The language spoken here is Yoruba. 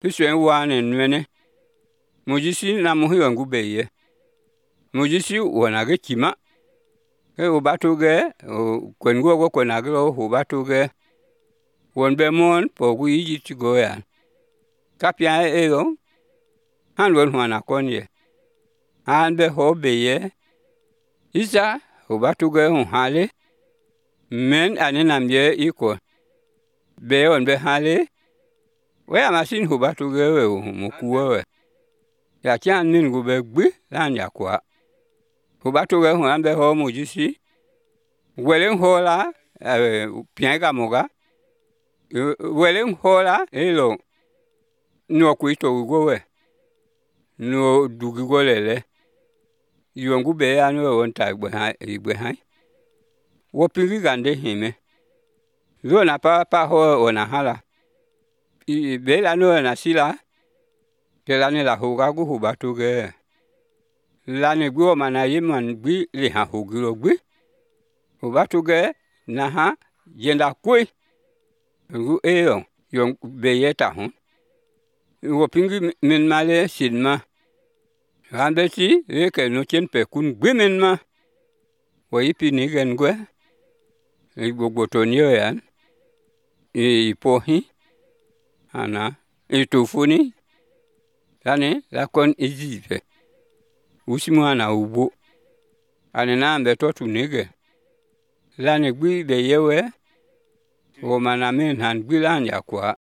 Piswe wane nwene. Mujisi na muhiwa ngubeye. Mujisi wanage kima. Ubatuge, kwenguwa kwenagilo ubatuge. Wonbe mon pogu iji chigoya. Kapya ego. Hanwen wana konye. Hanbe hobeye. Isa ubatuge unhale. Men aninamye iko. Be onbe hale. We amasin ubatuge we mukuwe. Ya kian min gube gbi lan ya kwa. Ubatuge unhambe ho mujisi. Welen hola pienga moga. Welen hola elo. No kuito ugowe. No dugigolele. Yongu be anu wonta igwe hai. Wopingi gande hime. Zona pa ho onahala. Bela no na sila. Kelane la hugagu hubatuge. Lane guo mana yeman gbi liha hugilo gbi. Hubatuge naha yenda kwe. Ngu eo yung beyeta hun. Wopingi minmale sidma. Rambeti eke no chenpe kun gbi minma. Waipi nigen gwe. Igogotonyo yan. Ipohi. Ana. Itufuni. Lane lakon izive. Usimwana ubu. Ane nambe totu nige. Lane gbi beyewe. Womana min han gbi lan ya kwa.